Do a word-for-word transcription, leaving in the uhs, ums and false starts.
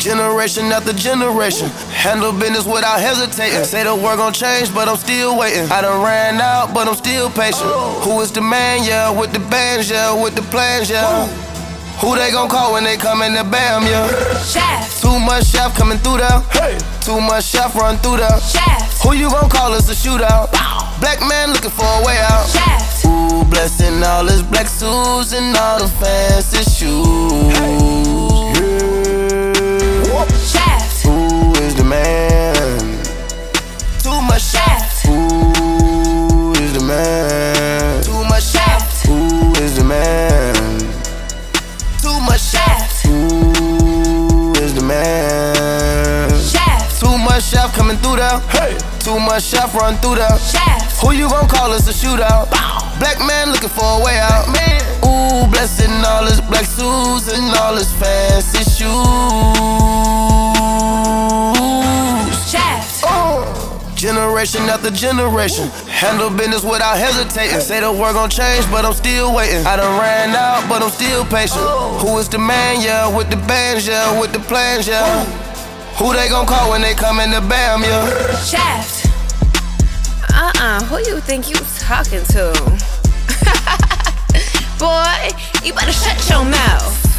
Generation after generation, handle business without hesitating. Say the world gon' change, but I'm still waiting. I done ran out, but I'm still patient. Who is the man, yeah, with the bands, yeah, with the plans, yeah. Who they gon' call when they come in the bam, yeah. Shaft. Too much shaft coming through there. Hey. Too much shaft run through there. Shaft. Who you gon' call us a shootout? Bow. Black man looking for a way out. Shaft. Ooh, blessing all his black suits and all the fancy shoes. Hey. Shaft. Who is the man? Too much shaft. Who is the man? Too much shaft. Who is the man? Too much shaft. Who is the man? Shaft. Too much shaft coming through there. Hey. Too much shaft run through there. Shaft. Who you gon' call us a shootout? Bow. Black man looking for a way out. Man. Ooh, blessing all his black suits and all his fancy shoes. Shaft. Oh. Generation after generation, handle business without hesitating. Say the world gon' change, but I'm still waiting. I done ran out, but I'm still patient. Who is the man, yeah, with the bands, yeah, with the plans, yeah. Who they gon' call when they come in the bam, yeah. Shaft. Uh-uh, who you think you talking to? Boy, you better shut your mouth.